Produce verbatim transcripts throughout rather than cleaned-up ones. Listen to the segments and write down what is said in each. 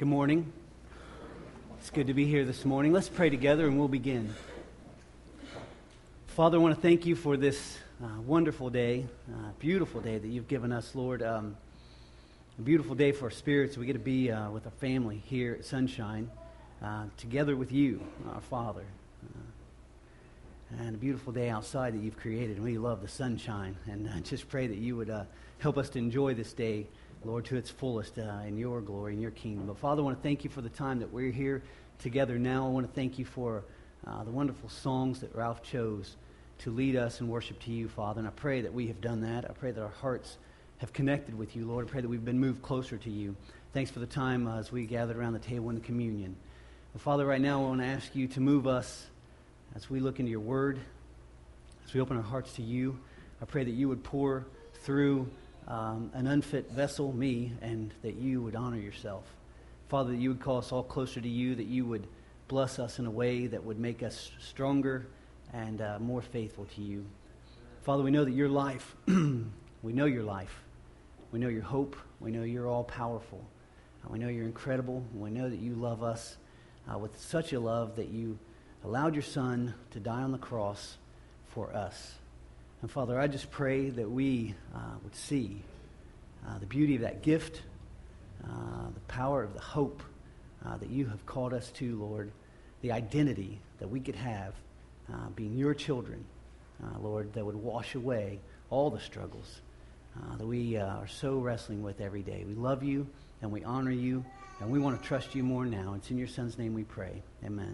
Good morning. It's good to be here this morning. Let's pray together and we'll begin. Father, I want to thank you for this uh, wonderful day, uh, beautiful day that you've given us, Lord. Um, a beautiful day for our spirits. We get to be uh, with our family here at Sunshine, uh, together with you, our Father. Uh, and a beautiful day outside that you've created. And we love the sunshine. And I just pray that you would uh, help us to enjoy this day, Lord, to its fullest uh, in your glory, in your kingdom. But Father, I want to thank you for the time that we're here together now. I want to thank you for uh, the wonderful songs that Ralph chose to lead us in worship to you, Father. And I pray that we have done that. I pray that our hearts have connected with you, Lord. I pray that we've been moved closer to you. Thanks for the time uh, as we gathered around the table in the communion. But Father, right now I want to ask you to move us as we look into your word, as we open our hearts to you. I pray that you would pour through Um, an unfit vessel, me, and that you would honor yourself. Father, that you would call us all closer to you, that you would bless us in a way that would make us stronger and uh, more faithful to you. Father, we know that your life, we know your life, we know your hope, we know you're all powerful, uh, we know you're incredible, and we know that you love us uh, with such a love that you allowed your Son to die on the cross for us. And Father, I just pray that we uh, would see uh, the beauty of that gift, uh, the power of the hope uh, that you have called us to, Lord, the identity that we could have uh, being your children, uh, Lord, that would wash away all the struggles uh, that we uh, are so wrestling with every day. We love you and we honor you and we want to trust you more now. It's in your Son's name we pray. Amen.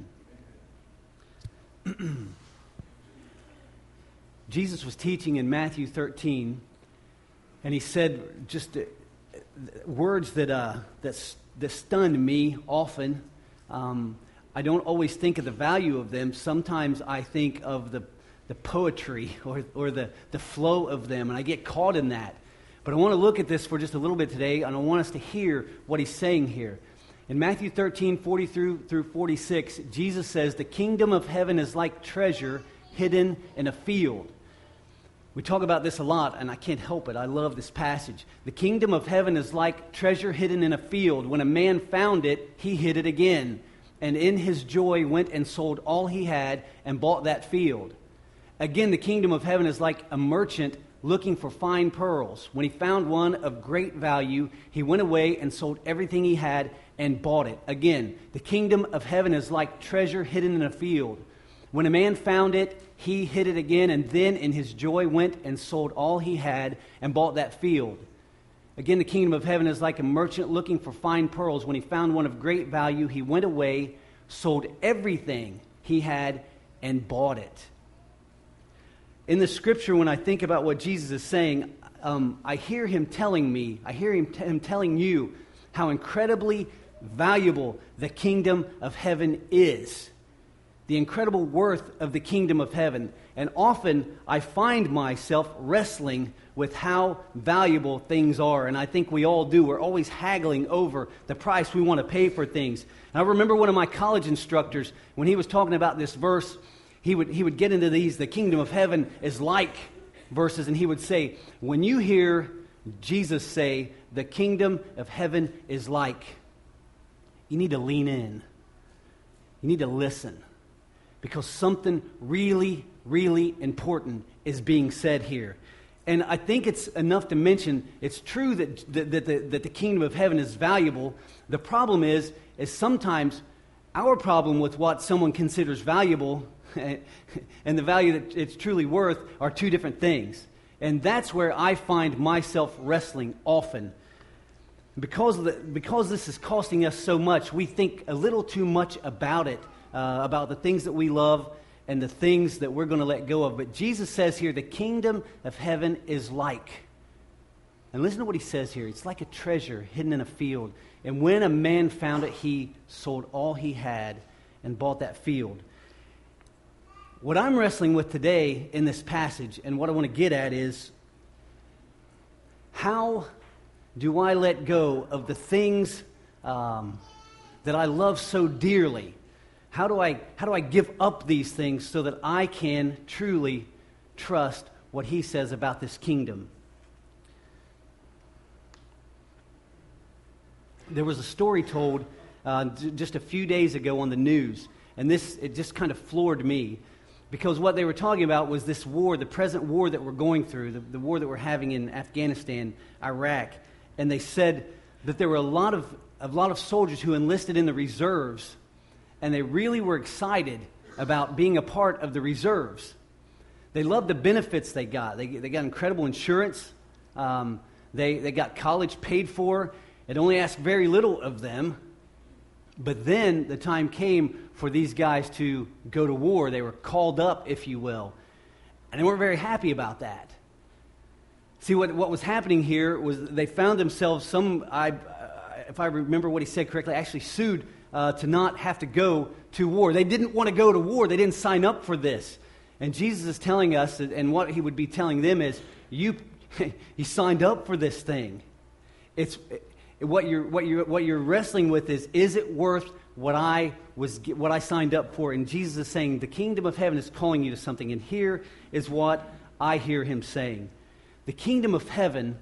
Jesus was teaching in Matthew thirteen, and he said just uh, words that uh, that that stunned me often. Um, I don't always think of the value of them. Sometimes I think of the the poetry or or the the flow of them, and I get caught in that. But I want to look at this for just a little bit today, and I want us to hear what he's saying here. In Matthew thirteen, forty through through forty-six, Jesus says, "The kingdom of heaven is like treasure hidden in a field." We talk about this a lot, and I can't help it. I love this passage. The kingdom of heaven is like treasure hidden in a field. When a man found it, he hid it again, and in his joy went and sold all he had and bought that field. Again, the kingdom of heaven is like a merchant looking for fine pearls. When he found one of great value, he went away and sold everything he had and bought it. Again, the kingdom of heaven is like treasure hidden in a field. When a man found it, he hid it again, and then in his joy went and sold all he had and bought that field. Again, the kingdom of heaven is like a merchant looking for fine pearls. When he found one of great value, he went away, sold everything he had, and bought it. In the scripture, when I think about what Jesus is saying, um, I hear him telling me, I hear him, t- him telling you how incredibly valuable the kingdom of heaven is. The incredible worth of the kingdom of heaven. And often I find myself wrestling with how valuable things are. And I think we all do. We're always haggling over the price we want to pay for things. And I remember one of my college instructors, when he was talking about this verse, he would, he would get into these, the kingdom of heaven is like verses. And he would say, when you hear Jesus say, the kingdom of heaven is like, you need to lean in. You need to listen. Because something really, really important is being said here. And I think it's enough to mention, it's true that, that, that, the, that the kingdom of heaven is valuable. The problem is, is sometimes our problem with what someone considers valuable and the value that it's truly worth are two different things. And that's where I find myself wrestling often. Because, the, because this is costing us so much, we think a little too much about it. Uh, about the things that we love and the things that we're going to let go of. But Jesus says here, the kingdom of heaven is like. And listen to what he says here. It's like a treasure hidden in a field. And when a man found it, he sold all he had and bought that field. What I'm wrestling with today in this passage, and what I want to get at is, how do I let go of the things um, that I love so dearly? How do I how do I give up these things so that I can truly trust what he says about this kingdom? there was a story told uh, j- just a few days ago on the news, and this, it just kind of floored me, because what they were talking about was this war, the present war that we're going through, the, the war that we're having in Afghanistan, Iraq, and they said that there were a lot of a lot of soldiers who enlisted in the reserves, and they really were excited about being a part of the reserves. They loved the benefits they got. They, they got incredible insurance. Um, they, they got college paid for. It only asked very little of them. But then the time came for these guys to go to war. They were called up, if you will. And they weren't very happy about that. See, what, what was happening here was they found themselves, some, I, uh, if I remember what he said correctly, actually sued uh, to not have to go to war. They didn't want to go to war. They didn't sign up for this. And Jesus is telling us, that, and what he would be telling them is, you, you signed up for this thing. It's what you're what you're what you're wrestling with is, is it worth what I was what I signed up for? And Jesus is saying, the kingdom of heaven is calling you to something. And here is what I hear him saying: the kingdom of heaven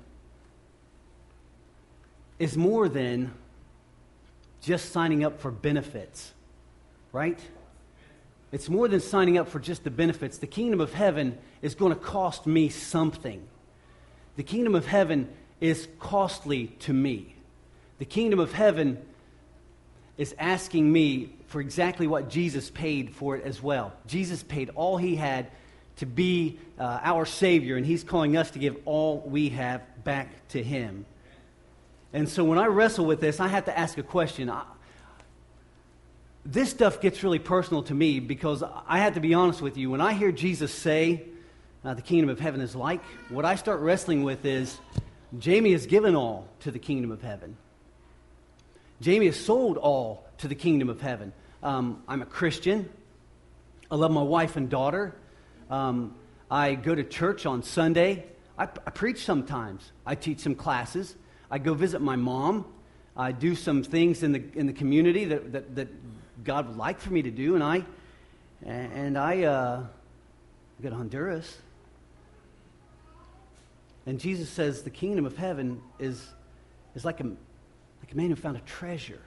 is more than just signing up for benefits, right? It's more than signing up for just the benefits. The kingdom of heaven is going to cost me something. The kingdom of heaven is costly to me. The kingdom of heaven is asking me for exactly what Jesus paid for it as well. Jesus paid all he had to be uh, our Savior, and he's calling us to give all we have back to him. And so when I wrestle with this, I have to ask a question. I, This stuff gets really personal to me, because I have to be honest with you. When I hear Jesus say uh, the kingdom of heaven is like, what I start wrestling with is, Jamie has given all to the kingdom of heaven. Jamie has sold all to the kingdom of heaven. Um, I'm a Christian. I love my wife and daughter. Um, I go to church on Sunday. I, I preach sometimes. I teach some classes. I go visit my mom. I do some things in the in the community that that, that God would like for me to do, and I and I uh, go to Honduras. And Jesus says the kingdom of heaven is is like a like a man who found a treasure.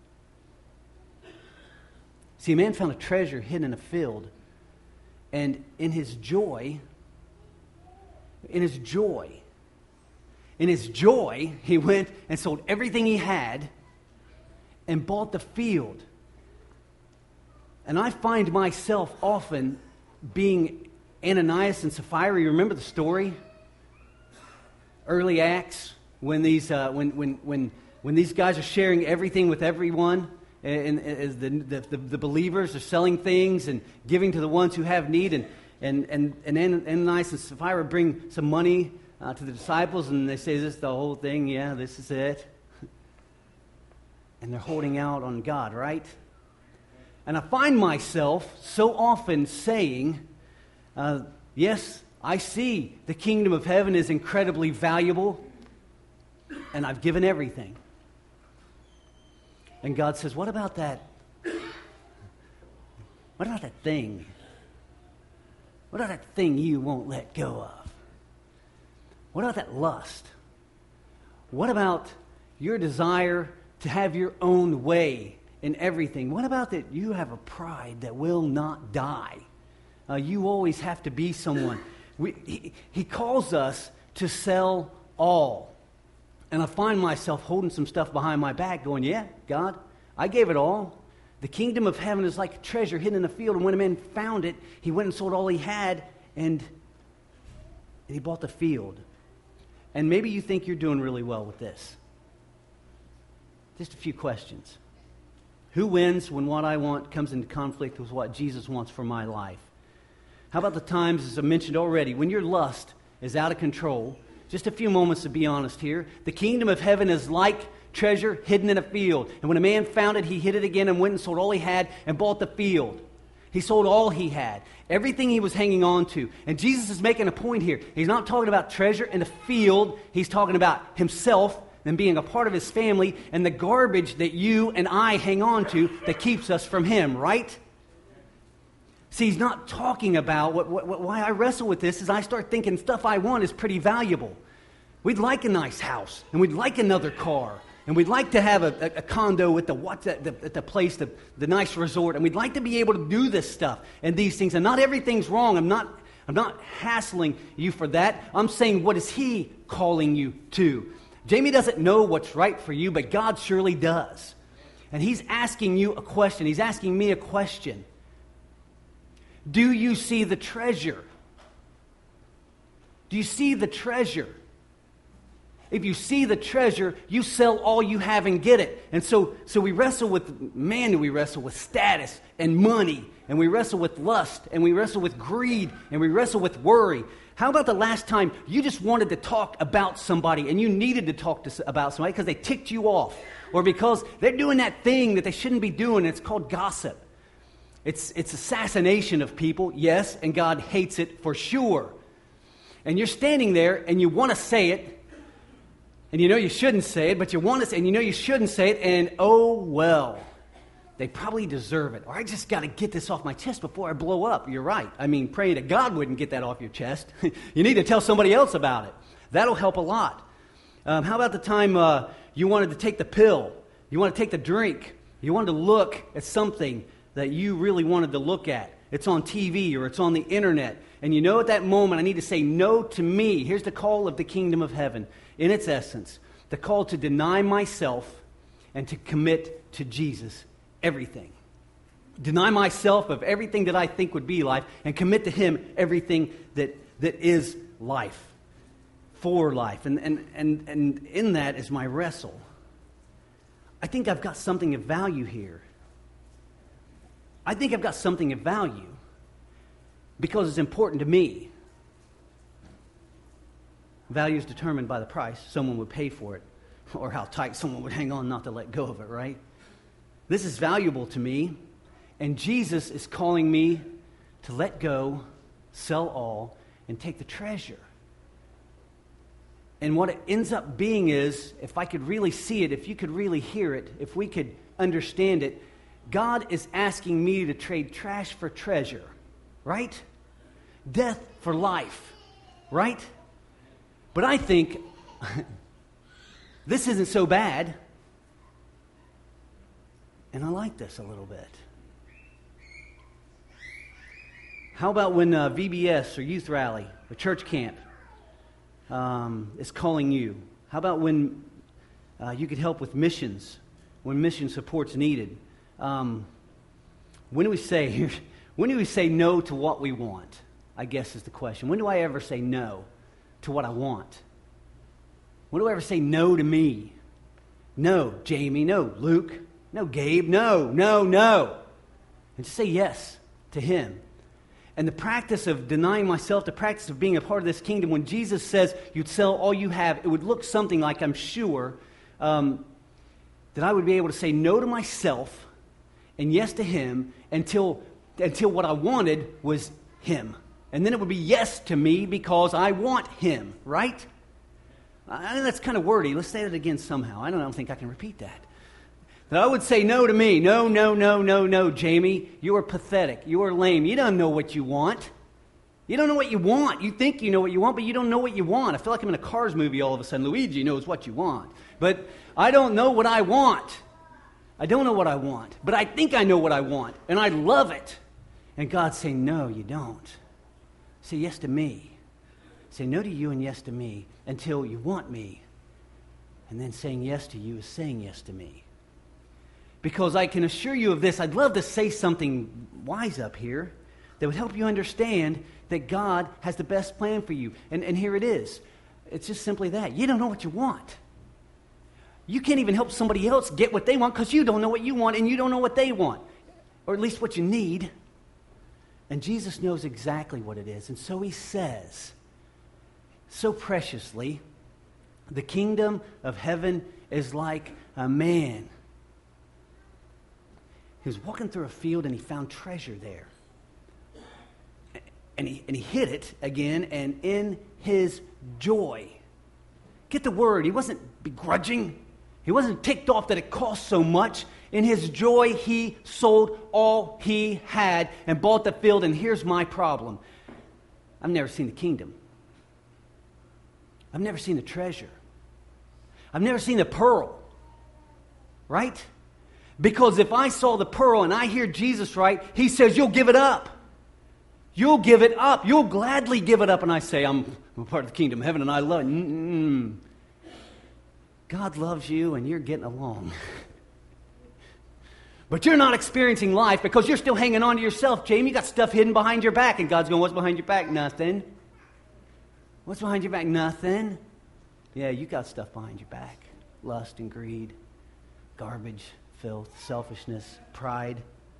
See, a man found a treasure hidden in a field, and in his joy, in his joy, in his joy, he went and sold everything he had and bought the field. And I find myself often being Ananias and Sapphira. You remember the story? Early Acts, when these uh, when when when when these guys are sharing everything with everyone, and, and as the, the the believers are selling things and giving to the ones who have need, and and and, and Ananias and Sapphira bring some money uh, to the disciples, and they say, "Is this the whole thing? Yeah, this is it." And they're holding out on God, right? And I find myself so often saying, uh, yes, I see the kingdom of heaven is incredibly valuable, and I've given everything. And God says, what about that? What about that thing? What about that thing you won't let go of? What about that lust? What about your desire to have your own way in everything? What about that you have a pride that will not die? Uh, you always have to be someone. We, he, he calls us to sell all. And I find myself holding some stuff behind my back going, yeah, God, I gave it all. The kingdom of heaven is like a treasure hidden in a field. And when a man found it, he went and sold all he had, and, and he bought the field. And maybe you think you're doing really well with this. Just a few questions. Who wins when what I want comes into conflict with what Jesus wants for my life? How about the times, as I mentioned already, when your lust is out of control? Just a few moments to be honest here. The kingdom of heaven is like treasure hidden in a field. And when a man found it, he hid it again and went and sold all he had and bought the field. He sold all he had. Everything he was hanging on to. And Jesus is making a point here. He's not talking about treasure in a field. He's talking about himself and being a part of his family and the garbage that you and I hang on to that keeps us from him, right? See, he's not talking about, what, what, why I wrestle with this is I start thinking stuff I want is pretty valuable. We'd like a nice house, and we'd like another car, And we'd like to have a, a, a condo with the what the, the, the place, the, the nice resort, and we'd like to be able to do this stuff and these things. And not everything's wrong. I'm not I'm not hassling you for that. I'm saying, what is He calling you to? Jamie doesn't know what's right for you, but God surely does. And He's asking you a question. He's asking me a question. Do you see the treasure? Do you see the treasure? If you see the treasure, you sell all you have and get it. And so, so we wrestle with, man, do we wrestle with status and money, and we wrestle with lust, and we wrestle with greed, and we wrestle with worry. How about the last time you just wanted to talk about somebody, and you needed to talk to, about somebody because they ticked you off, or because they're doing that thing that they shouldn't be doing? It's called gossip. It's, it's assassination of people, yes, and God hates it for sure. And you're standing there, and you want to say it, and you know you shouldn't say it, but you want to say it, and you know you shouldn't say it, and oh well, they probably deserve it. Or I just got to get this off my chest before I blow up. You're right. I mean, praying that God wouldn't get that off your chest. You need to tell somebody else about it. That'll help a lot. Um, how about the time uh, you wanted to take the pill? You want to take the drink? You wanted to look at something that you really wanted to look at. It's on T V or it's on the internet. And you know at that moment I need to say no to me. Here's the call of the kingdom of heaven. In its essence, the call to deny myself and to commit to Jesus everything. Deny myself of everything that I think would be life and commit to Him everything that, that is life, for life. And, and, and, and in that is my wrestle. I think I've got something of value here. I think I've got something of value because it's important to me. Value is determined by the price someone would pay for it, or how tight someone would hang on not to let go of it, right? This is valuable to me, and Jesus is calling me to let go, sell all, and take the treasure. And what it ends up being is, if I could really see it, if you could really hear it, if we could understand it, God is asking me to trade trash for treasure, right? Death for life, right? But I think this isn't so bad. And I like this a little bit. How about when uh, V B S or youth rally or church camp um, is calling you? How about when uh, you could help with missions, when mission support's needed? Um, when do we say when do we say no to what we want? I guess is the question. When do I ever say no to what I want? When do I ever say no to me? No, Jamie. No, Luke. No, Gabe. No, no, no. And just say yes to Him. And the practice of denying myself, the practice of being a part of this kingdom, when Jesus says you'd sell all you have, it would look something like, I'm sure, um, that I would be able to say no to myself and yes to Him until, until what I wanted was Him. And then it would be yes to me because I want Him, right? I know that's kind of wordy. Let's say that again somehow. I don't, I don't think I can repeat that. That I would say no to me. No, no, no, no, no, Jamie. You are pathetic. You are lame. You don't know what you want. You don't know what you want. You think you know what you want, but you don't know what you want. I feel like I'm in a Cars movie all of a sudden. Luigi knows what you want. But I don't know what I want. I don't know what I want. But I think I know what I want. And I love it. And God's saying, no, you don't. Say yes to me. Say no to you and yes to me until you want me. And then saying yes to you is saying yes to me. Because I can assure you of this, I'd love to say something wise up here that would help you understand that God has the best plan for you. And, and here it is. It's just simply that. You don't know what you want. You can't even help somebody else get what they want because you don't know what you want and you don't know what they want. Or at least what you need. And Jesus knows exactly what it is. And so He says, so preciously, the kingdom of heaven is like a man He was walking through a field and he found treasure there. And he, and he hid it again, and in his joy. Get the word. He wasn't begrudging. He wasn't ticked off that it cost so much. In his joy, he sold all he had and bought the field. And here's my problem. I've never seen the kingdom. I've never seen the treasure. I've never seen the pearl. right? Because if I saw the pearl and I hear Jesus right, he says, you'll give it up. You'll give it up. You'll gladly give it up. And I say, I'm, I'm a part of the kingdom of heaven and I love it. Mm-mm. God loves you and you're getting along. But you're not experiencing life because you're still hanging on to yourself, Jamie. You got stuff hidden behind your back. And God's going, what's behind your back? Nothing. What's behind your back? Nothing. Yeah, you got stuff behind your back. Lust and greed, garbage, filth, selfishness, pride.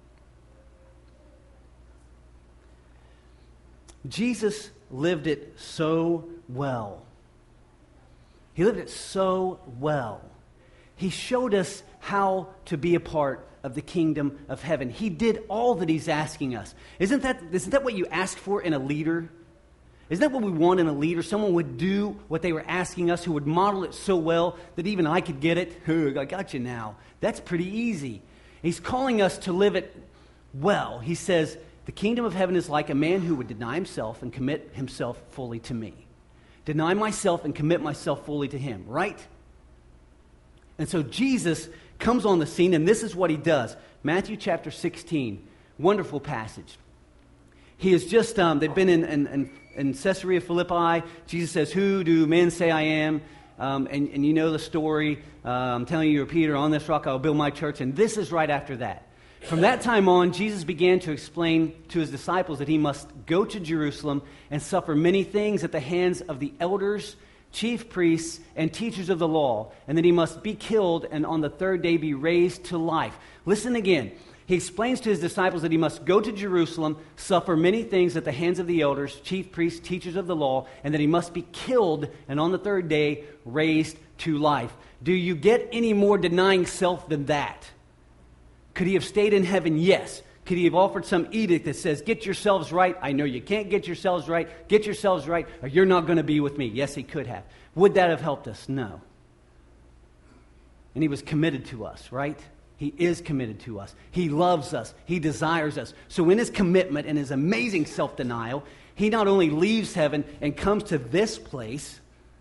Jesus lived it so well. He lived it so well. He showed us how to be a part of the kingdom of heaven. He did all that he's asking us. Isn't that, isn't that what you ask for in a leader? Isn't that what we want in a leader? Someone would do what they were asking us, who would model it so well that even I could get it. I got you now. That's pretty easy. He's calling us to live it well. He says, the kingdom of heaven is like a man who would deny himself and commit himself fully to me. Deny myself and commit myself fully to him, right? And so Jesus comes on the scene, and this is what he does. Matthew chapter sixteen, wonderful passage. He is just, um, they've been in, in, in Caesarea Philippi. Jesus says, who do men say I am? Um, and, and you know the story. Uh, I'm telling you, you're Peter, on this rock I will build my church. And this is right after that. From that time on, Jesus began to explain to his disciples that he must go to Jerusalem and suffer many things at the hands of the elders, chief priests, and teachers of the law, and that he must be killed and on the third day be raised to life. Listen again. He explains to his disciples that he must go to Jerusalem, suffer many things at the hands of the elders, chief priests, teachers of the law, and that he must be killed and on the third day raised to life. Do you get any more denying self than that? Could he have stayed in heaven? Yes. Could he have offered some edict that says, get yourselves right? I know you can't get yourselves right. Get yourselves right, or you're not going to be with me. Yes, he could have. Would that have helped us? No. And he was committed to us, right? He is committed to us. He loves us. He desires us. So in his commitment and his amazing self-denial, he not only leaves heaven and comes to this place,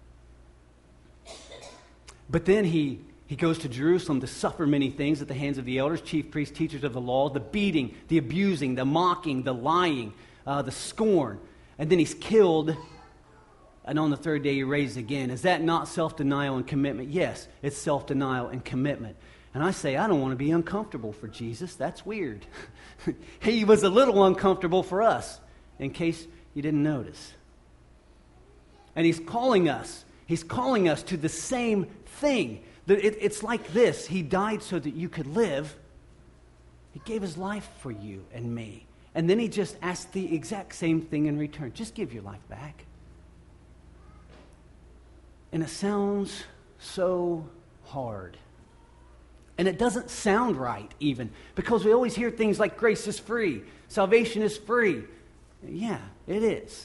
but then he He goes to Jerusalem to suffer many things at the hands of the elders, chief priests, teachers of the law, the beating, the abusing, the mocking, the lying, uh, the scorn. And then he's killed, and on the third day he raised again. Is that not self-denial and commitment? Yes, it's self-denial and commitment. And I say, I don't want to be uncomfortable for Jesus. That's weird. He was a little uncomfortable for us, in case you didn't notice. And he's calling us. He's calling us to the same thing. It's like this. He died so that you could live. He gave his life for you and me. And then he just asked the exact same thing in return. Just give your life back. And it sounds so hard. And it doesn't sound right even, because we always hear things like grace is free, salvation is free. Yeah, it is.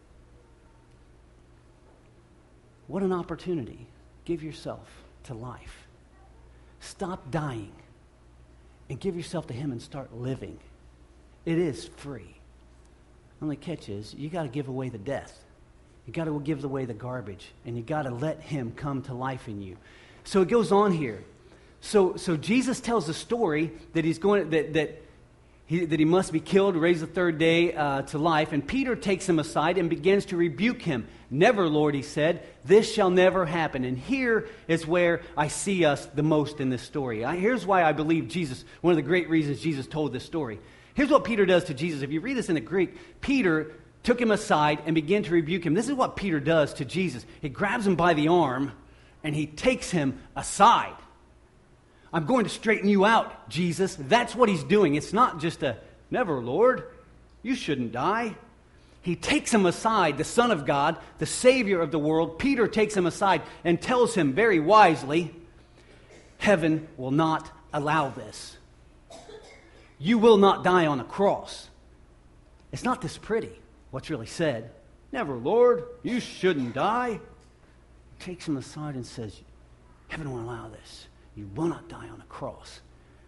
What an opportunity. Give yourself to life. Stop dying and give yourself to him and start living. It is free. Only catch is you got to give away the death. You got to give away the garbage, and you got to let him come to life in you. So it goes on here. So so Jesus tells the story that he's going that that he that he must be killed, raised the third day uh, to life. And Peter takes him aside and begins to rebuke him. Never, Lord, he said, this shall never happen. And here is where I see us the most in this story. I, here's why I believe Jesus, one of the great reasons Jesus told this story. Here's what Peter does to Jesus. If you read this in the Greek, Peter took him aside and began to rebuke him. This is what Peter does to Jesus. He grabs him by the arm and he takes him aside. I'm going to straighten you out, Jesus. That's what he's doing. It's not just a, never, Lord, you shouldn't die. He takes him aside, the Son of God, the Savior of the world. Peter takes him aside and tells him very wisely, heaven will not allow this. You will not die on a cross. It's not this pretty, what's really said. Never, Lord, you shouldn't die. He takes him aside and says, heaven won't allow this. You will not die on a cross.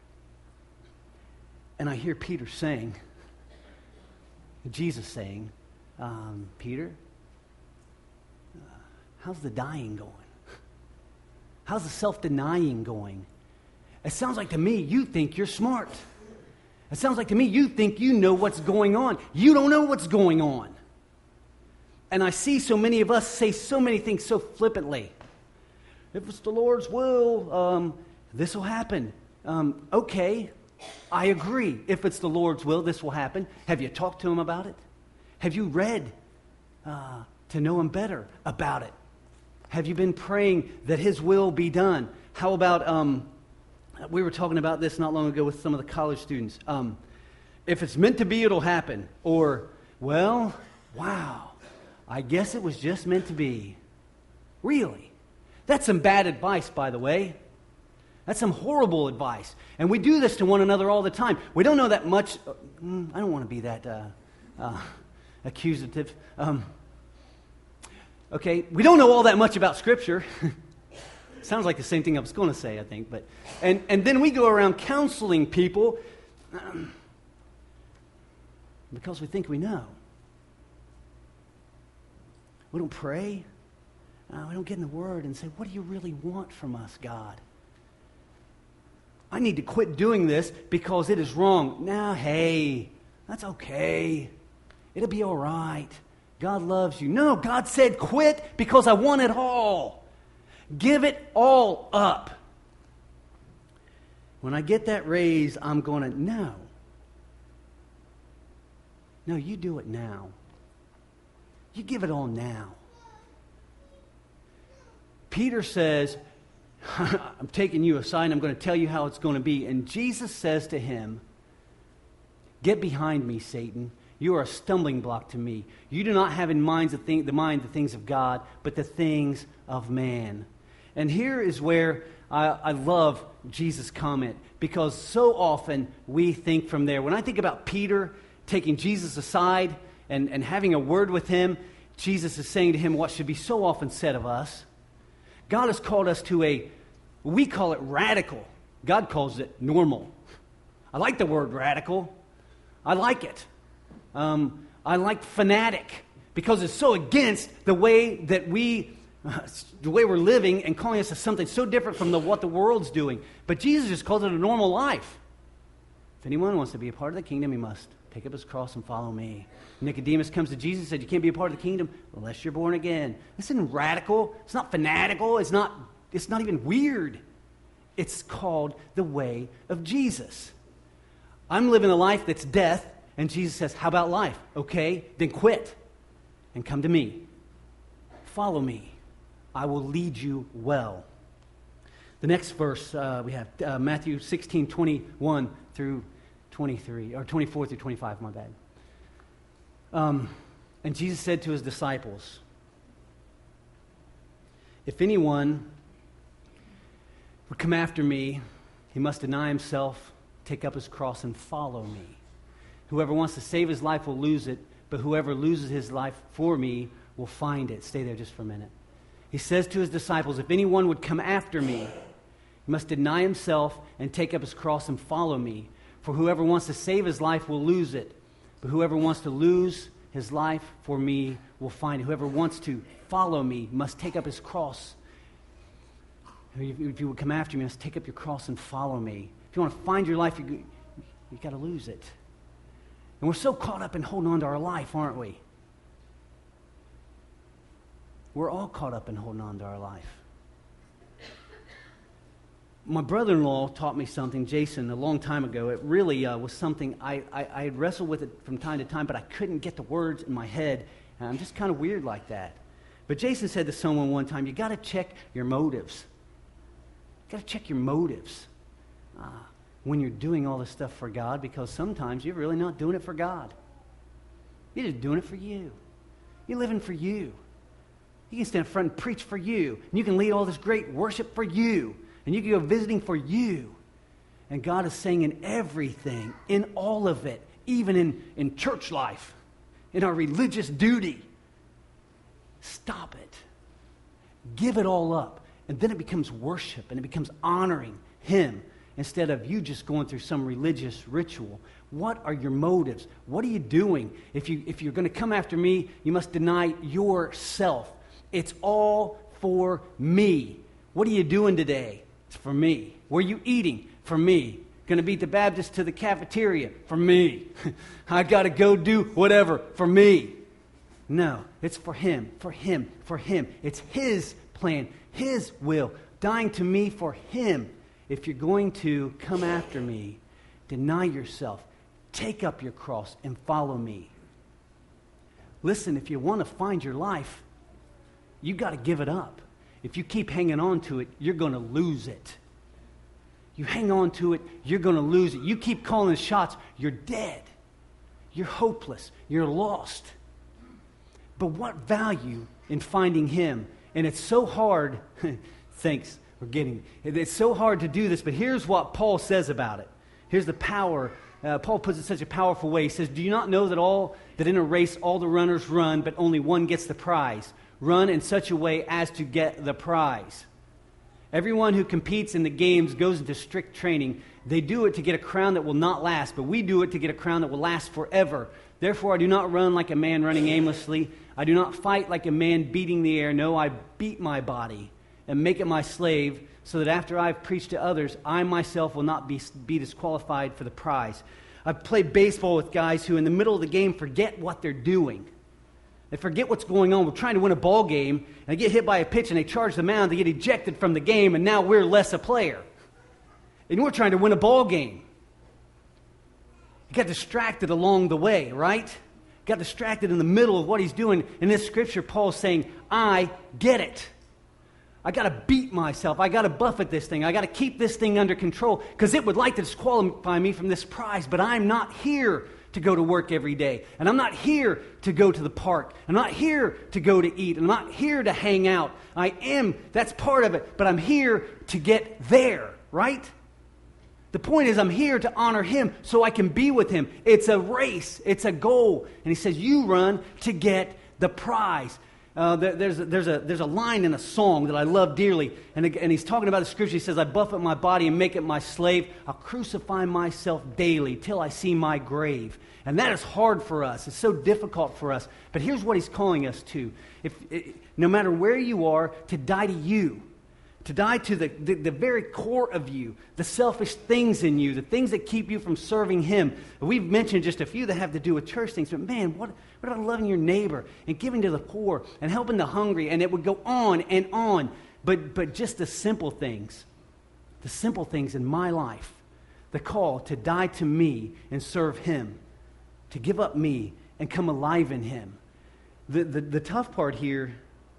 And I hear Peter saying, Jesus saying, um, Peter, uh, how's the dying going? How's the self-denying going? It sounds like to me you think you're smart. It sounds like to me you think you know what's going on. You don't know what's going on. And I see so many of us say so many things so flippantly. If it's the Lord's will, um, this will happen. Um, okay, I agree. If it's the Lord's will, this will happen. Have you talked to Him about it? Have you read uh, to know Him better about it? Have you been praying that His will be done? How about, um, we were talking about this not long ago with some of the college students. Um, if it's meant to be, it'll happen. Or, well, wow, I guess it was just meant to be. Really? That's some bad advice, by the way. That's some horrible advice. And we do this to one another all the time. We don't know that much. Uh, I don't want to be that uh, uh, accusative. Um, okay, we don't know all that much about Scripture. Sounds like the same thing I was going to say, I think. But and, and then we go around counseling people um, because we think we know. We don't pray. Uh, we don't get in the Word and say, what do you really want from us, God? I need to quit doing this because it is wrong. Now, hey, that's okay. It'll be all right. God loves you. No, God said quit because I want it all. Give it all up. When I get that raise, I'm going to, no. No, you do it now. You give it all now. Peter says, I'm taking you aside and I'm going to tell you how it's going to be. And Jesus says to him, get behind me, Satan. You are a stumbling block to me. You do not have in mind the, thing, the mind the things of God, but the things of man. And here is where I, I love Jesus' comment, because so often we think from there. When I think about Peter taking Jesus aside and, and having a word with him, Jesus is saying to him what should be so often said of us. God has called us to a, we call it radical. God calls it normal. I like the word radical. I like it. Um, I like fanatic because it's so against the way that we, uh, the way we're living and calling us to something so different from the, what the world's doing. But Jesus just calls it a normal life. If anyone wants to be a part of the kingdom, he must pick up his cross and follow me. Nicodemus comes to Jesus and said, you can't be a part of the kingdom unless you're born again. This isn't radical. It's not fanatical. It's not, it's not even weird. It's called the way of Jesus. I'm living a life that's death, and Jesus says, how about life? Okay, then quit and come to me. Follow me. I will lead you well. The next verse uh, we have uh, Matthew sixteen, twenty-one through twenty-three, or twenty-four through twenty-five, my bad. Um, and Jesus said to his disciples, if anyone would come after me, he must deny himself, take up his cross, and follow me. Whoever wants to save his life will lose it, but whoever loses his life for me will find it. Stay there just for a minute. He says to his disciples, if anyone would come after me, he must deny himself and take up his cross and follow me. For whoever wants to save his life will lose it, but whoever wants to lose his life for me will find it. Whoever wants to follow me must take up his cross. If you would come after me, you must take up your cross and follow me. If you want to find your life, you, you've got to lose it. And we're so caught up in holding on to our life, aren't we? We're all caught up in holding on to our life. My brother-in-law taught me something, Jason, a long time ago. It really uh, was something I, I, I had wrestled with it from time to time, but I couldn't get the words in my head. And I'm just kind of weird like that. But Jason said to someone one time, you got to check your motives. You got to check your motives uh, when you're doing all this stuff for God, because sometimes you're really not doing it for God. You're just doing it for you. You're living for you. You can stand up front and preach for you. And you can lead all this great worship for you. And you can go visiting for you. And God is saying in everything, in all of it, even in, in church life, in our religious duty, stop it. Give it all up. And then it becomes worship and it becomes honoring Him instead of you just going through some religious ritual. What are your motives? What are you doing? If, you, if you're going to come after me, you must deny yourself. It's all for me. What are you doing today? It's for me. Where are you eating? For me. Going to beat the Baptists to the cafeteria? For me. I got to go do whatever? For me. No, it's for him, for him, for him. It's his plan, his will. Dying to me for him. If you're going to come after me, deny yourself, take up your cross, and follow me. Listen, if you want to find your life, you got to give it up. If you keep hanging on to it, you're going to lose it. You hang on to it, you're going to lose it. You keep calling the shots, you're dead. You're hopeless. You're lost. But what value in finding him? And it's so hard. Thanks for getting it. It's so hard to do this, but here's what Paul says about it. Here's the power. Uh, Paul puts it in such a powerful way. He says, do you not know that all that in a race all the runners run, but only one gets the prize? Run in such a way as to get the prize. Everyone who competes in the games goes into strict training. They do it to get a crown that will not last, but we do it to get a crown that will last forever. Therefore, I do not run like a man running aimlessly. I do not fight like a man beating the air. No, I beat my body and make it my slave, so that after I've preached to others, I myself will not be, be disqualified for the prize. I've played baseball with guys who in the middle of the game forget what they're doing. They forget what's going on. We're trying to win a ball game, and they get hit by a pitch, and they charge the mound. They get ejected from the game, and now we're less a player. And we're trying to win a ball game. He got distracted along the way, right? Got distracted in the middle of what he's doing. In this scripture, Paul's saying, I get it. I got to beat myself. I got to buffet this thing. I got to keep this thing under control because it would like to disqualify me from this prize, but I'm not here to go to work every day. And I'm not here to go to the park. I'm not here to go to eat. I'm not here to hang out. I am, that's part of it, but I'm here to get there, right? The point is I'm here to honor him so I can be with him. It's a race. It's a goal. And he says, you run to get the prize. Uh, there, there's, a, there's, a, there's a line in a song that I love dearly, and, and he's talking about the scripture. He says, I buffet my body and make it my slave. I'll crucify myself daily till I see my grave. And that is hard for us. It's so difficult for us. But here's what he's calling us to. If, it, no matter where you are, to die to you. To die to the, the, the very core of you, the selfish things in you, the things that keep you from serving him. We've mentioned just a few that have to do with church things, but man, what, what about loving your neighbor and giving to the poor and helping the hungry? And it would go on and on. But, but just the simple things, the simple things in my life, the call to die to me and serve him, to give up me and come alive in him. The, the, the tough part here,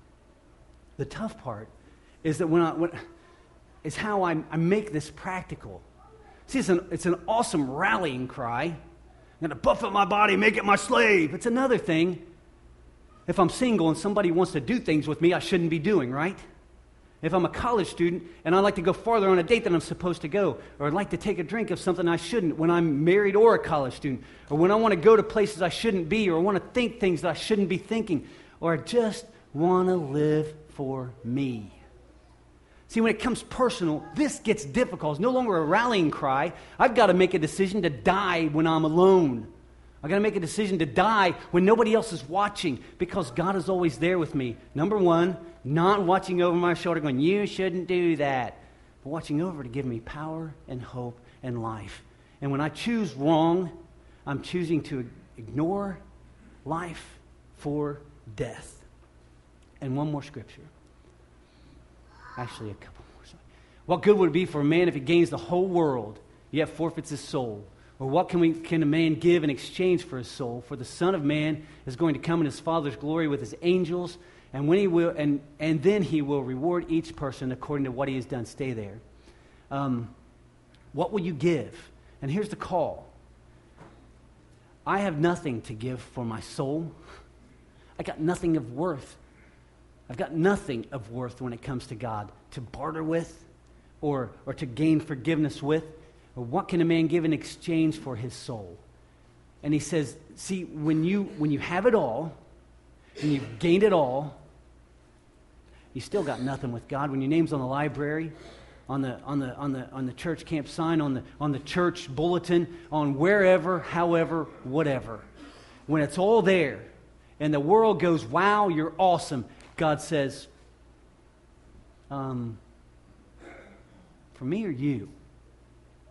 the tough part is that when I, when, is how I, I make this practical. See, it's an, it's an awesome rallying cry. I'm going to buffet my body, make it my slave. It's another thing. If I'm single and somebody wants to do things with me I shouldn't be doing, right? If I'm a college student and I'd like to go farther on a date than I'm supposed to go, or I'd like to take a drink of something I shouldn't when I'm married or a college student, or when I want to go to places I shouldn't be, or I want to think things that I shouldn't be thinking, or I just want to live for me. See, when it comes personal, this gets difficult. It's no longer a rallying cry. I've got to make a decision to die when I'm alone. I've got to make a decision to die when nobody else is watching because God is always there with me. Number one, not watching over my shoulder going, you shouldn't do that. But watching over to give me power and hope and life. And when I choose wrong, I'm choosing to ignore life for death. And one more scripture. Actually, a couple more. Sorry. What good would it be for a man if he gains the whole world, yet forfeits his soul? Or what can we can a man give in exchange for his soul? For the Son of Man is going to come in his Father's glory with his angels, and when he will, and and then he will reward each person according to what he has done. Stay there. Um, what will you give? And here's the call. I have nothing to give for my soul. I got nothing of worth. I've got nothing of worth when it comes to God to barter with or, or to gain forgiveness with. Or what can a man give in exchange for his soul? And he says, see, when you when you have it all, when you've gained it all, you still got nothing with God. When your name's on the library, on the on the on the on the church camp sign, on the on the church bulletin, on wherever, however, whatever. When it's all there and the world goes, wow, you're awesome. God says, um, for me or you?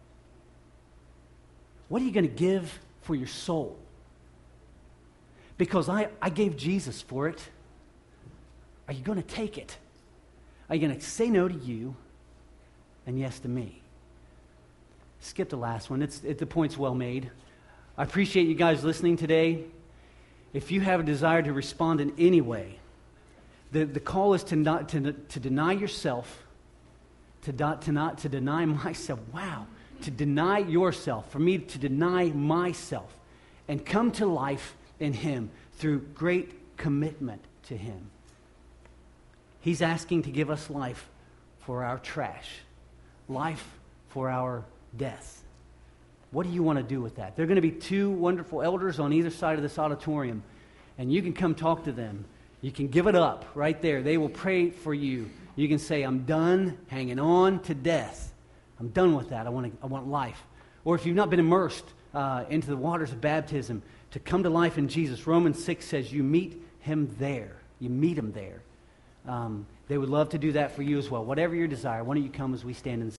What are you going to give for your soul? Because I, I gave Jesus for it. Are you going to take it? Are you going to say no to you and yes to me? Skip the last one. It's, it, the point's well made. I appreciate you guys listening today. If you have a desire to respond in any way, the, the call is to not to, to deny yourself, to not, to not to deny myself. Wow, to deny yourself. For me to deny myself and come to life in Him through great commitment to Him. He's asking to give us life for our trash, life for our death. What do you want to do with that? There are going to be two wonderful elders on either side of this auditorium, and you can come talk to them. You can give it up right there. They will pray for you. You can say, I'm done hanging on to death. I'm done with that. I want to, I want life. Or if you've not been immersed uh, into the waters of baptism, to come to life in Jesus, Romans six says you meet Him there. You meet Him there. Um, they would love to do that for you as well. Whatever your desire, why don't you come as we stand and